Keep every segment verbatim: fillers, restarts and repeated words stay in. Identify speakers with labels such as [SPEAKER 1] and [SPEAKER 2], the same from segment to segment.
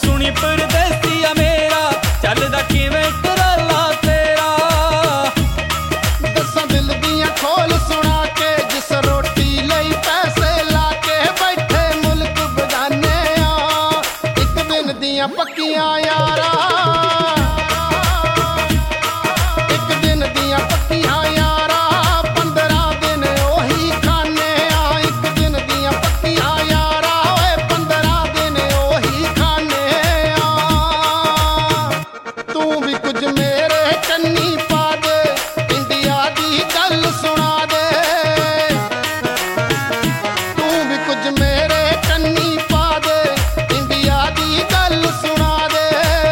[SPEAKER 1] सुनी परदेसिया मेरा चलदा किवें टराला तेरा।
[SPEAKER 2] दसां दिल दियां खोल सुना के जिस रोटी लई पैसे ला के बैठे मुल्क बगाने आ। एक दिन दियां पक्कियां यारा, एक दिन दियां पक्कियां यारा, पंद्रह दिन ओही खाने आ। एक दिन दियां पक्कियां यारा, ओए पंद्रह दिन ओही खाने आ। तू भी कुछ मेरे कन्नी पा दे, इंडिया दी गल सुना दे। तू भी कुछ मेरे कन्नी पा दे, इंडिया दी गल सुना दे।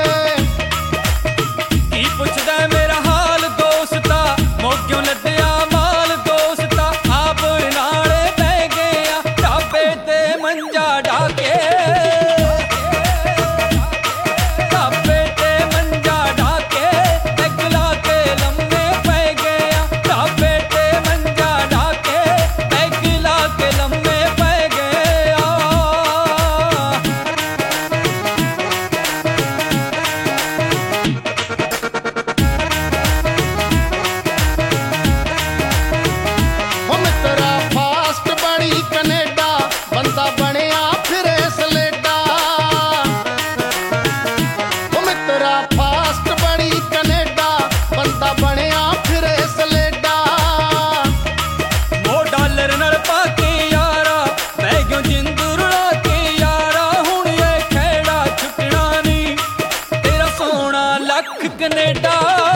[SPEAKER 1] की पुछदा मेरा हाल दोस्ता, मोग्यों लद्दिया माल दोस्ता। आप नाले बह गया ढाबे ते मंजा ढाके, ढाबे ते मंजा ढाके, पैग ला के लम्मे पै गया। ढाबे ते मंजा ढाके, पैग ला के लम्मे पै गया।
[SPEAKER 2] हो मित्रा फास्ट बड़ी कनेडा, बंदा बनया फिरे सलेडा। हो मित्रा फास्ट बड़ी कनेडा, बंदा बनया फिरे सलेडा।
[SPEAKER 1] वो डॉलर नाल पाके यारा, मैं क्यों जिंद रुला के यारा। हुण ये खेड़ा छुटना नहीं, तेरा सोना लख कनेडा।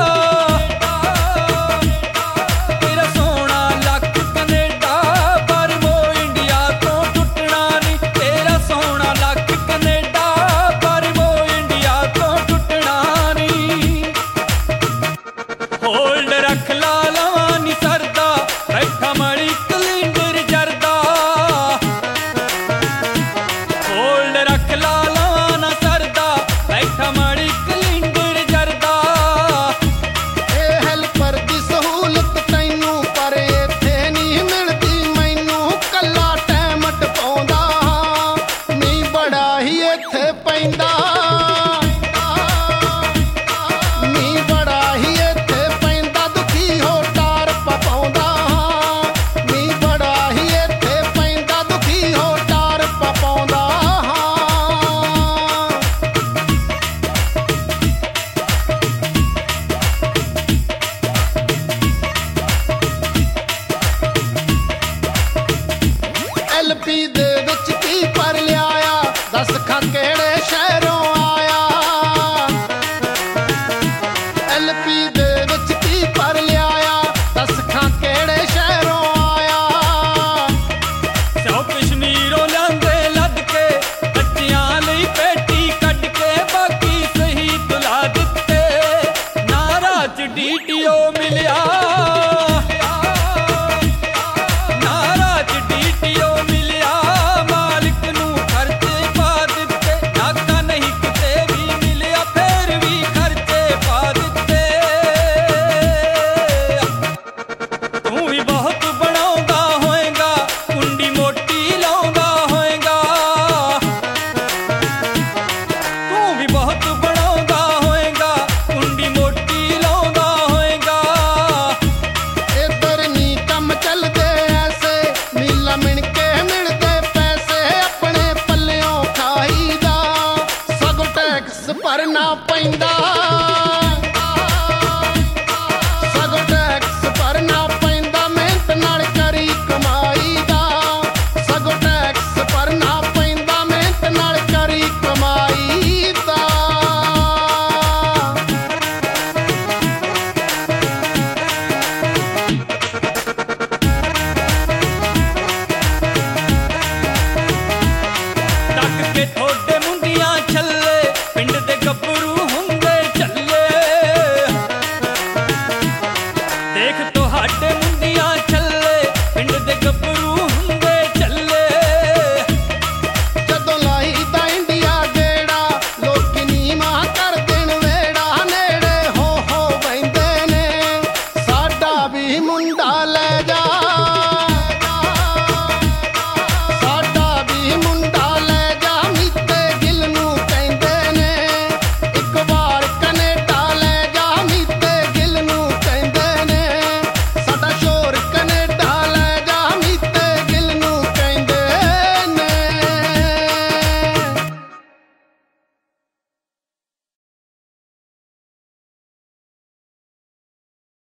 [SPEAKER 1] तेरा सोना लख कनेडा, पर वो इंडिया तो टुटना नहीं। तेरा सोना लख कनेडा, पर वो इंडिया तो टुटना नहीं। होल्ड रख ला लवां नी सरदा, बैठा मड़ी कलिंडर जरदा। होल्ड रख ला लवां ना सरदा, बैठा मड़ी कलिंडर जरदा।
[SPEAKER 2] ए हेल्पर दी सहूलत तैनू, पर इत्थे नहीं मिलदी मैनू। कल्ला टैम टपाउंदा हां, नी बड़ा ही इत्थे पैंदा। नी बड़ा ही इत्थे पैंदा, दुखी हो टार पपाउंदा हां। नी बड़ा ही इत्थे पैंदा, दुखी हो टार पपाउंदा हां। ਐਲ ਪੀ ਦੇ ਵਿੱਚ ਕੀ ਭਰ ਲਿਆਇਆ, ਦੱਸ ਖਾਂ ਕਿਹੜੇ ਸ਼ਹਿਰੋਂ ਆਇਆ। ਐਲ ਪੀ ਦੇ ਵਿੱਚ ਕੀ ਭਰ ਲਿਆਇਆ, ਦੱਸ ਖਾਂ ਕਿਹੜੇ ਸ਼ਹਿਰੋਂ ਆਇਆ।
[SPEAKER 1] ਸੌ ਕਸ਼ਮੀਰੋਂ ਲਿਆਂਦੇ ਲੱਦ ਕੇ, ਬੱਚਿਆਂ ਲਈ ਪੇਟੀ ਕੱਢ ਕੇ। ਬਾਕੀ ਸਹੀ ਤੁਲਾ ਦਿੱਤੇ, ਨਾਰਾ ਚ ਡੀਟੀਓ ਮਿਲਿਆ। ਨਾਰਾ ਚ ਡੀਟੀਓ ਮਿਲਿਆ, ਮਾਲਿਕ ਨੂੰ ਖਰਚੇ ਪਾ ਦਿੱਤੇ। ਨਾਕਾ ਨਹੀਂ ਕਿਤੇ ਵੀ ਮਿਲਿਆ, ਫੇਰ ਵੀ ਖਰਚੇ ਪਾ ਦਿੱਤੇ। ਤੂੰ ਵੀ ਬਹੁਤ ਬਣਾਉਂਦਾ ਹੋਏਗਾ, ਕੁੰਡੀ ਮੋਟੀ ਲਾਉਂਦਾ ਹੋਏਗਾ। ਤੂੰ ਵੀ ਬਹੁਤ ਬਣਾਉਂਦਾ ਹੋਏਗਾ, ਕੁੰਡੀ ਮੋਟੀ ਲਾਉਂਦਾ ਹੋਏਗਾ।
[SPEAKER 2] ਇੱਧਰ ਨੀ ਕੰਮ ਚੱਲਦੇ ਐਸੇ, ਨੀਲਾ ਮਿਣ ਕੇ ਮਿਲਦੇ ਪੈਸੇ। ਆਪਣੇ ਪੱਲਿਓਂ ਖਾਈਦਾ, ਸਗੋਂ ਟੈਕਸ ਭਰਨਾ ਪੈਂਦਾ।